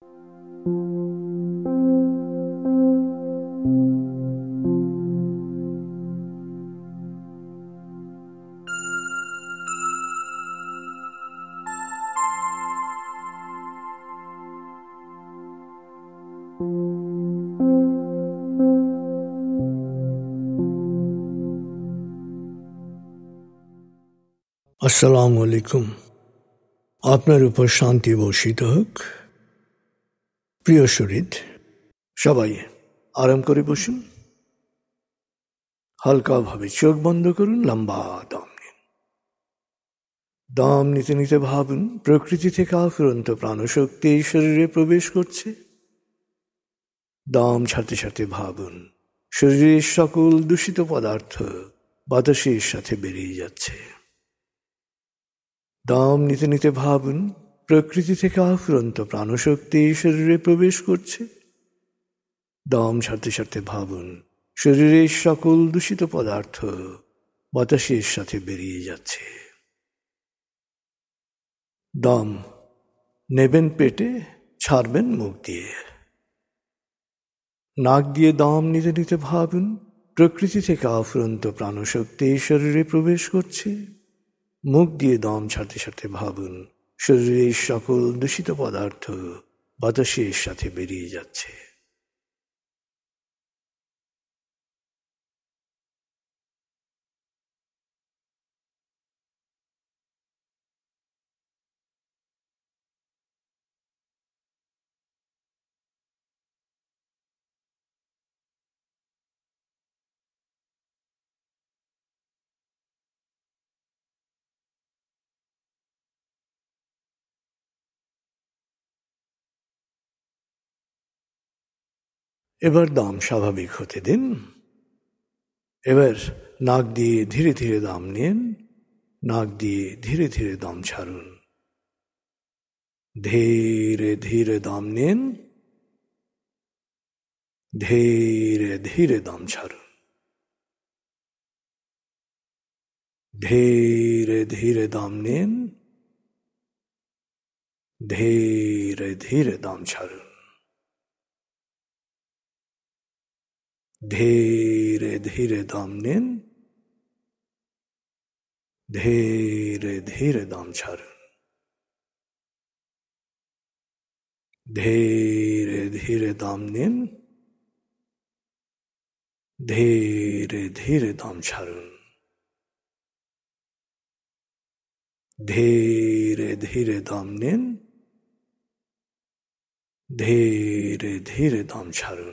আসসালামু আলাইকুম। আপনার উপর শান্তি বর্ষিত হোক। প্রিয় শরীর, সবাই আরাম করে বসুন। হালকাভাবে চোখ বন্ধ করুন, লম্বা দম নিন। দম নিতে নিতে ভাবুন, প্রকৃতি থেকে আফুরন্ত প্রাণশক্তি এই শরীরে প্রবেশ করছে। দম ছাড়তে ছাড়তে ভাবুন, শরীরের সকল দূষিত পদার্থ বাতাসের সাথে বেরিয়ে যাচ্ছে। দম নিতে নিতে ভাবুন, প্রকৃতি থেকে আফুরন্ত প্রাণশক্তি এই শরীরে প্রবেশ করছে। দম ছাড়তে ছাড়তে ভাবুন, শরীরের সকল দূষিত পদার্থ বাতাসের সাথে বেরিয়ে যাচ্ছে। দম নেবেন পেটে, ছাড়বেন মুখ দিয়ে। নাক দিয়ে দম নিতে নিতে ভাবুন, প্রকৃতি থেকে আফুরন্ত প্রাণশক্তি এই শরীরে প্রবেশ করছে। মুখ দিয়ে দম ছাড়তে ছাড়তে ভাবুন, শরীরের সকল দূষিত পদার্থ বাতাসের সাথে বেরিয়ে যাচ্ছে। এবার দম স্বাভাবিক হতে দিন। এবার নাক দিয়ে ধীরে ধীরে দম নিন, নাক দিয়ে ধীরে ধীরে দম ছাড়ুন। ধীরে ধীরে দম নিন, ধীরে ধীরে দম ছাড়ুন। ধীরে ধীরে দম নিন, ধীরে ধীরে দম ছাড়ুন। ধীরে ধীরে দম নিন, ধীরে ধীরে দম ছাড়ুন। ধীরে ধীরে দম নিন, ধীরে ধীরে দম ছাড়ুন। ধীরে ধীরে দম নিন, ধীরে ধীরে দম ছাড়ুন।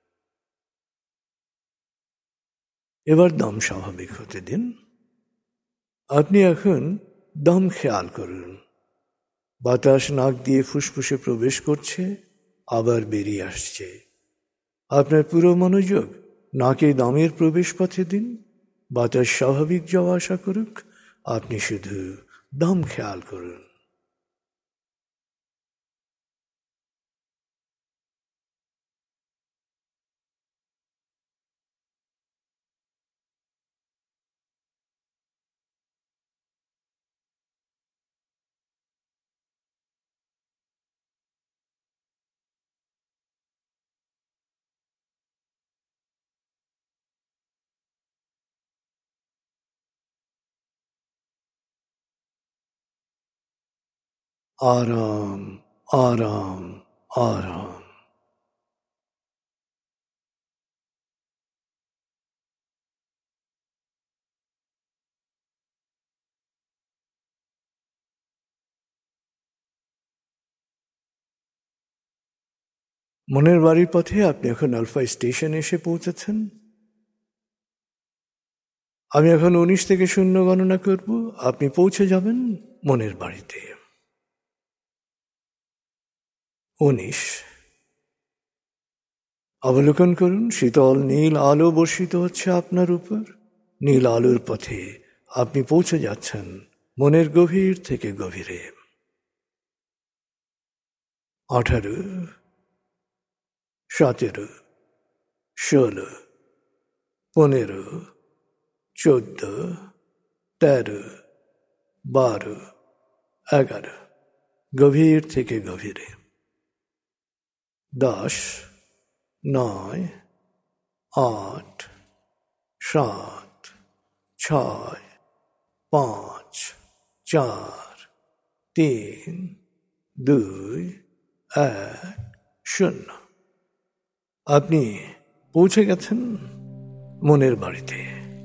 এবার দম স্বাভাবিক হতে দিন। আপনি এখন দম খেয়াল করুন। বাতাস নাক দিয়ে ফুসফুসে প্রবেশ করছে, আবার বেরিয়ে আসছে। আপনার পুরো মনোযোগ নাকে দমের প্রবেশ পথে দিন। বাতাস স্বাভাবিক যাওয়া আসা করুক, আপনি শুধু দম খেয়াল করুন। আরাম, আরাম, আরাম। মনের বাড়ির পথে আপনি এখন আলফা স্টেশনে এসে পৌঁছেছেন। আমি এখন 19 থেকে 0 গণনা করব, আপনি পৌঁছে যাবেন মনের বাড়িতে। 19। অবলোকন করুন, শীতল নীল আলো বর্ষিত হচ্ছে আপনার উপর। নীল আলোর পথে আপনি পৌঁছে যাচ্ছেন মনের গভীর থেকে গভীরে। 18, 17, 16, 15, 14, 13, 12, 11, গভীর থেকে গভীরে। 10, 9, 8, 7, 6, 5, 4, 3, 2, 1, 0। আপনি পৌঁছে গেছেন মনের বাড়িতে।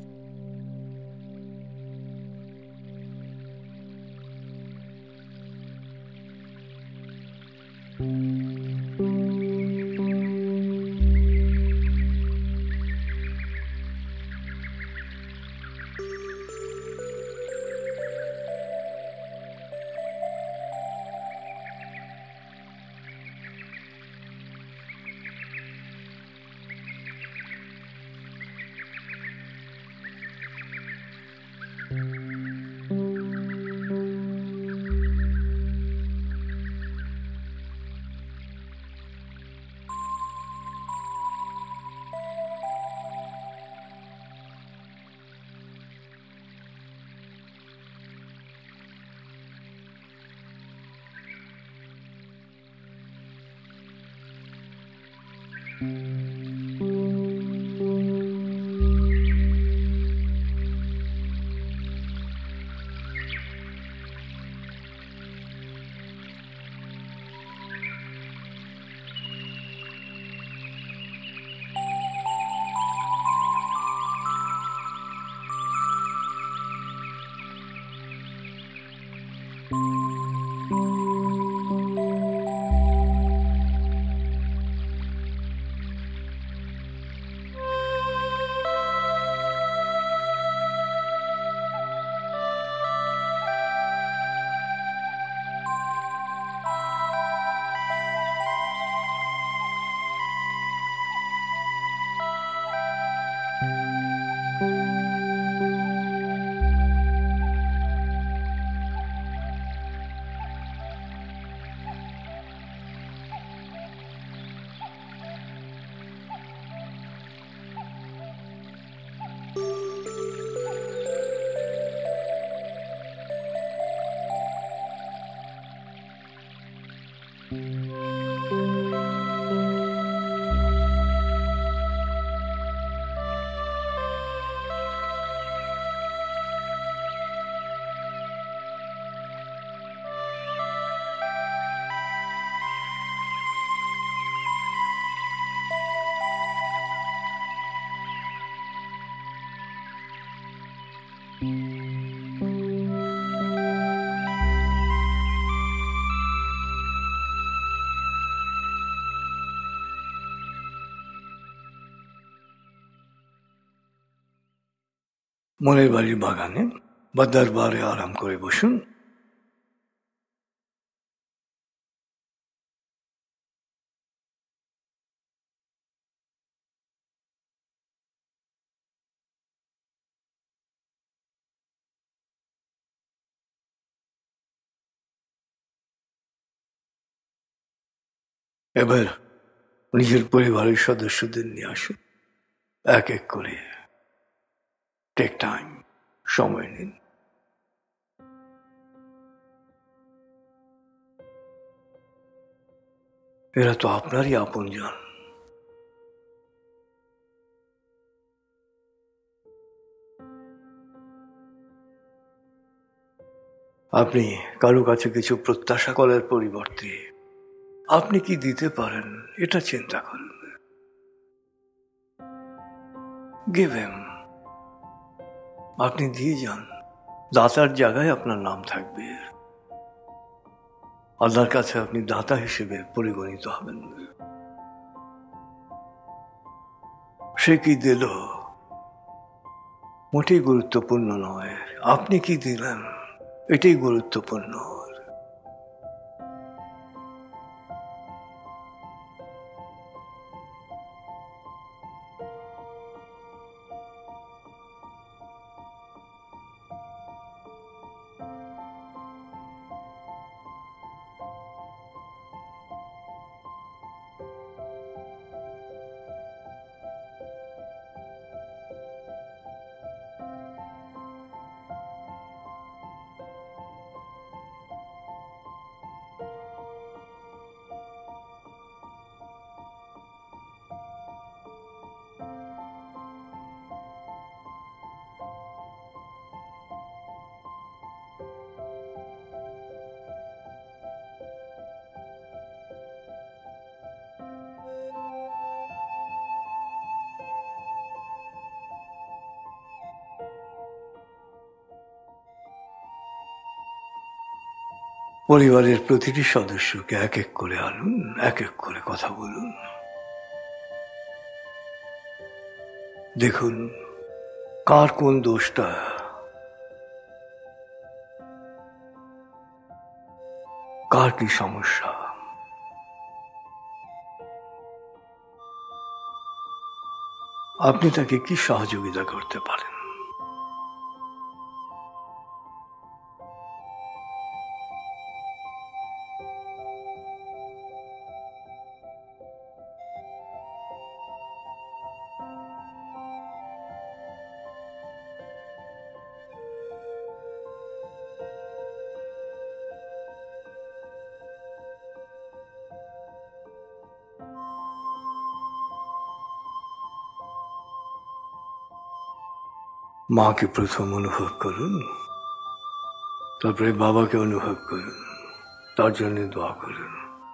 মনের বাড়ির বাগানে বা দরবারে আরাম করে বসুন। এবার নিজের পরিবারের সদস্যদের নিয়ে আসুন এক এক করে। টেক টাইম, সময় নিন। এরা তো আপনারই আপনজন। আপনি কারো কাছে কিছু প্রত্যাশা করার পরিবর্তে আপনি কি দিতে পারেন এটা চিন্তা করুন। Give him. আপনি দিয়ে যান, দাতার জায়গায় আপনার নাম থাকবে। আল্লাহর কাছে আপনি দাতা হিসেবে পরিগণিত হবেন। সে কি দিল মোটেই গুরুত্বপূর্ণ নয়, আপনি কি দিলেন এটাই গুরুত্বপূর্ণ। পরিবারের প্রতিটি সদস্যকে এক এক করে আনুন, এক এক করে কথা বলুন। দেখুন কার কোন দোষটা, কার কি সমস্যা। আপনি তাকে কি সহযোগিতা করতে পারেন। মাকে প্রথম অনুভব করুন, তারপরে বাবাকে অনুভব করুন, তার জন্য দোয়া করুন।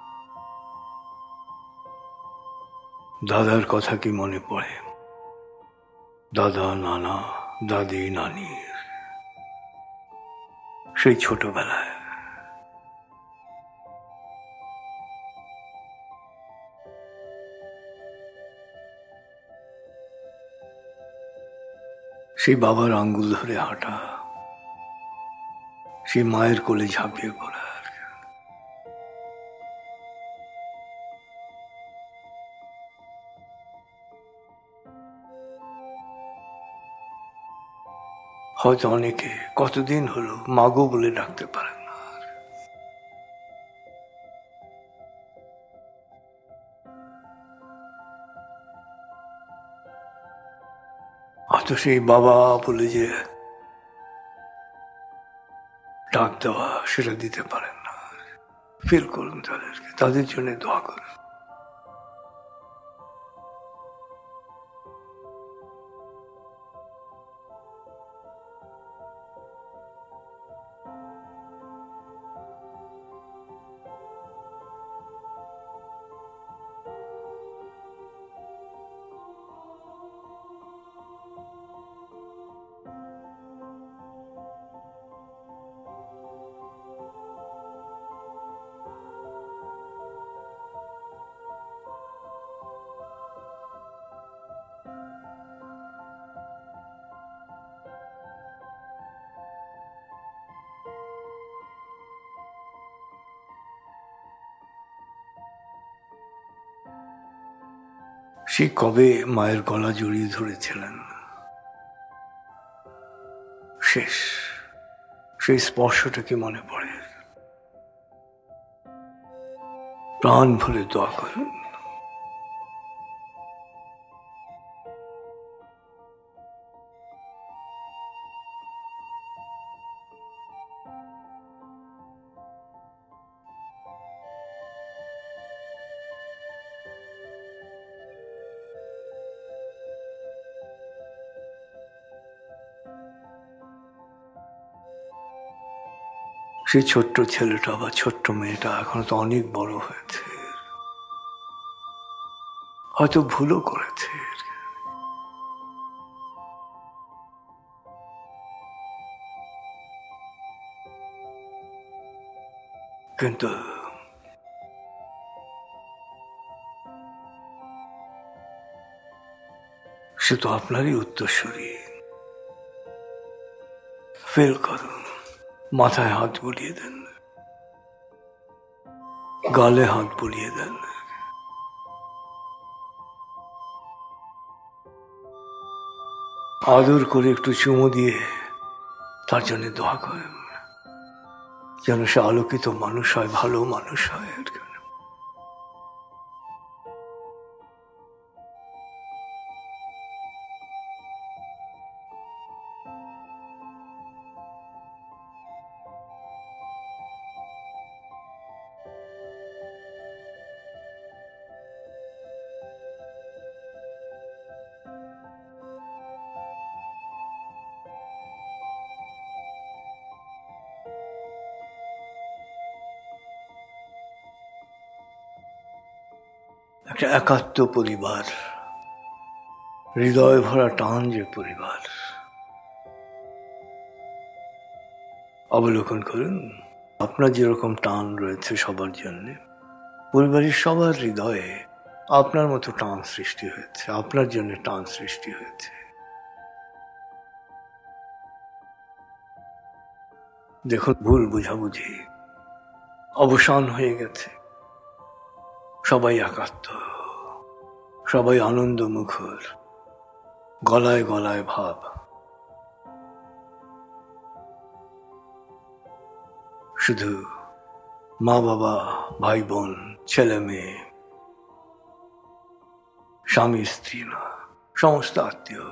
দাদার কথা কি মনে পড়ে? দাদা, নানা, দাদি, নানি, সেই ছোটবেলায়। সেই বাবার আঙ্গুল ধরে হাঁটা, সেই মায়ের কোলে ঝাঁপিয়ে পড়া। হয়তো অনেকে কতদিন হলো মাগো বলে ডাকতে পারেন না। হয়তো সেই বাবা বলে যে ডাক দেওয়া, সেটা দিতে পারেন না। ফিল করুন তাদেরকে, তাদের জন্য দোয়া করুন। সে কবে মায়ের গলা জড়িয়ে ধরেছিলেন, শেষ সেই স্পর্শটা কি মনে পড়ে? প্রাণ ভরে দোয়া করুন। সেই ছোট্ট ছেলেটা বা ছোট্ট মেয়েটা এখন তো অনেক বড় হয়েছে, হয়তো ভুলও করেছে, কিন্তু সে তো আপনারই উত্তরসূরি। ফিল করুন, মাথায় হাত বুলিয়ে দেন, গালে হাত বুলিয়ে দেন। আদর করে একটু চুমু দিয়ে তার জন্য দোয়া করেন, যেন সে আলোকিত মানুষ হয়, ভালো মানুষ হয়। একটা একাত্ম পরিবার, হৃদয় ভরা টান যে পরিবার, অবলোকন করুন। আপনার যেরকম টান রয়েছে সবার জন্য, পরিবারের সবার হৃদয়ে আপনার মতো টান সৃষ্টি হয়েছে, আপনার জন্য টান সৃষ্টি হয়েছে। দেখুন, ভুল বুঝাবুঝি অবসান হয়ে গেছে, সবাই একাত্ম, সবাই আনন্দ মুখর, গলায় গলায় ভাব। শুধু মা বাবা, ভাই বোন, ছেলে মেয়ে, স্বামী স্ত্রী না, সমস্ত আত্মীয়।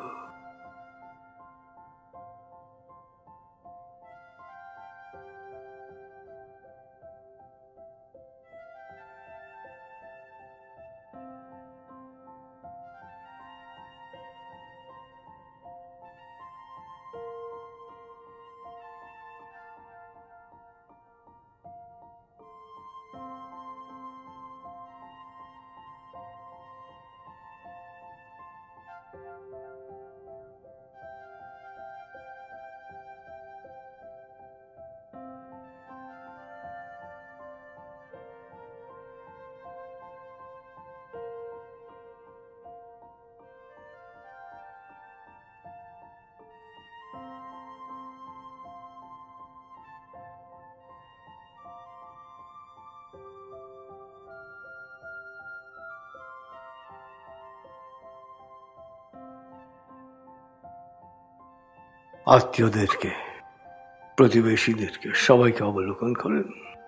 আত্মীয়দেরকে, প্রতিবেশীদেরকে সবাইকে অবলোকন করেন,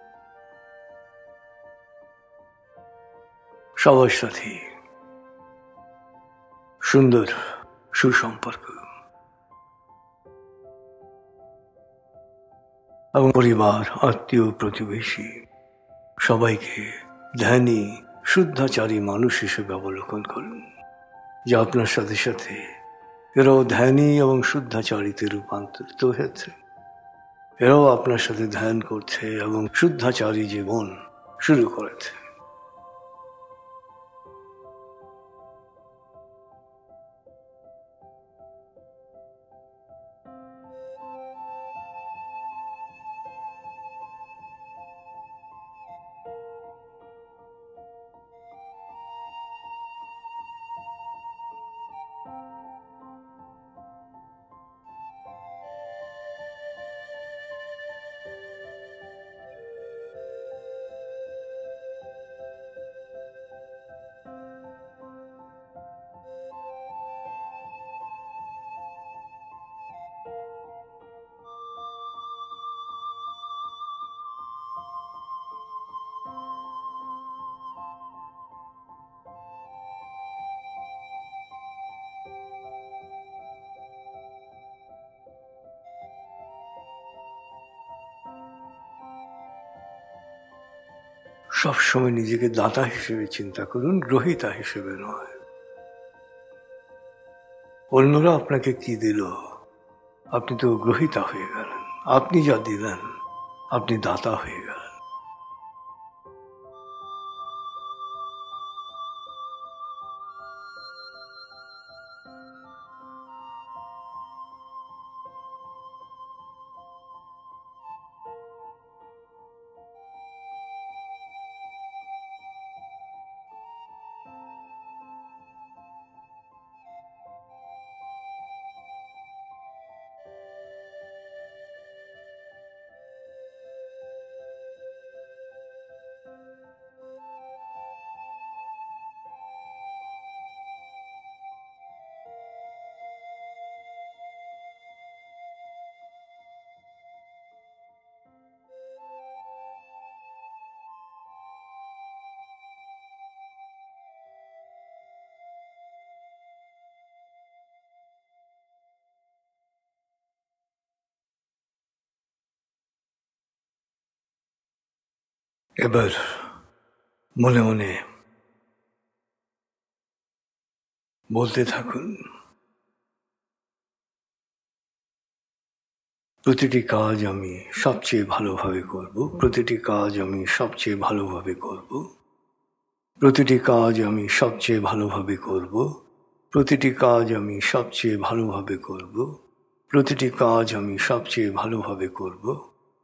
সবার সাথে সুন্দর সুসম্পর্ক, এবং পরিবার, আত্মীয়, প্রতিবেশী সবাইকে ধ্যানী শুদ্ধাচারী মানুষ হিসেবে অবলোকন করুন, যে আপনার সাথে সাথে এরাও ধ্যানী এবং শুদ্ধাচারীতে রূপান্তরিত হয়েছে। এরাও আপনার সাথে ধ্যান করছে এবং শুদ্ধাচারী জীবন শুরু করেছে। সবসময় নিজেকে দাতা হিসেবে চিন্তা করুন, গ্রহীতা হিসেবে নয়। অন্যরা আপনাকে কি দিল, আপনি তো গ্রহীতা হয়ে গেলেন। আপনি যা দিলেন, আপনি দাতা হয়ে গেলেন। এবার মনে মনে বলতে থাকুন, প্রতিটি কাজ আমি সবচেয়ে ভালোভাবে করব, প্রতিটি কাজ আমি সবচেয়ে ভালোভাবে করব, প্রতিটি কাজ আমি সবচেয়ে ভালোভাবে করব, প্রতিটি কাজ আমি সবচেয়ে ভালোভাবে করব, প্রতিটি কাজ আমি সবচেয়ে ভালোভাবে করব,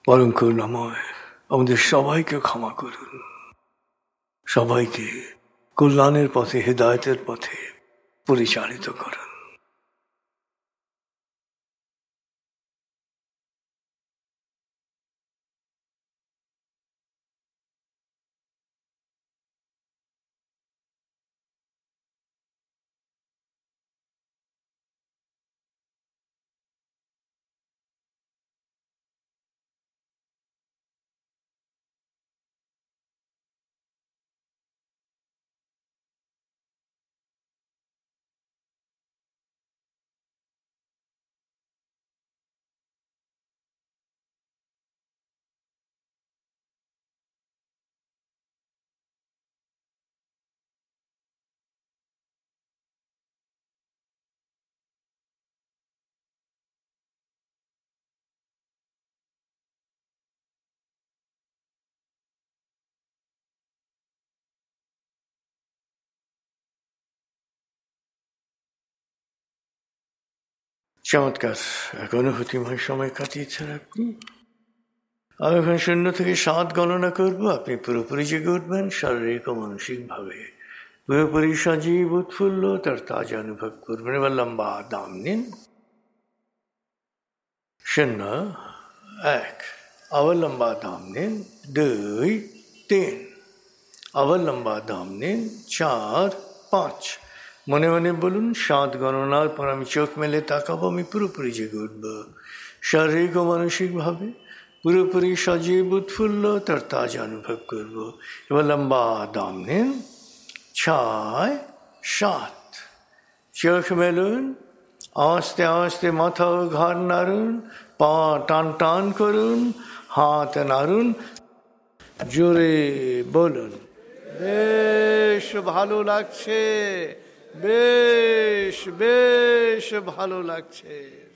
পরম করুণাময় আমাদের সবাইকে ক্ষমা করুন, সবাইকে কল্যাণের পথে, হেদায়েতের পথে পরিচালিত করুন। চমৎকার এক অনুভূতিময় সময় কাটিয়েছেন আপনি। আমি এখন 0 থেকে 7 গণনা করব, আপনি পুরোপুরি জেগে উঠবেন শারীরিক ও মানসিকভাবে। পুরোপুরি সজীব উৎফুল্ল তার তাজা অনুভব করবেন। এবার লম্বা দাম নিন। 0, 1, আবার লম্বা দাম নিন। 2, 3, আবার লম্বা দাম নিন। 4, 5। মনে মনে বলুন 7 গণনার পর আমি চোখ মেলে তাকাবো, আমি পুরোপুরি জেগে উঠব শারীরিক ও মানসিকভাবে, পুরোপুরি সজীব উৎফুল্ল তার তাজা অনুভব করব। এবার লম্বা দাম নিন। 6, 7। চোখ মেলুন, আস্তে আস্তে মাথা ও ঘাড় নাড়ুন, পা টান টান করুন, হাত নাড়ুন, জোরে বলুন বেশ ভালো লাগছে, বেশ বেশ ভালো লাগছে।